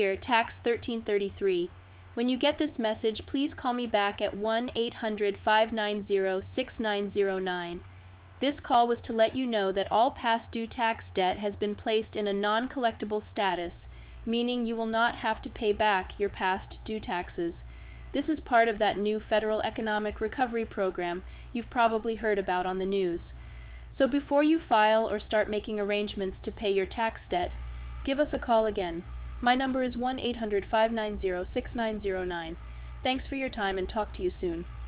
Here, Tax 1333. When you get this message, please call me back at 1-800-590-6909. This call was to let you know that all past due tax debt has been placed in a non-collectible status, meaning you will not have to pay back your past due taxes. This is part of that new federal economic recovery program you've probably heard about on the news. So before you file or start making arrangements to pay your tax debt, give us a call again. My number is 1-800-590-6909. Thanks for your time and talk to you soon.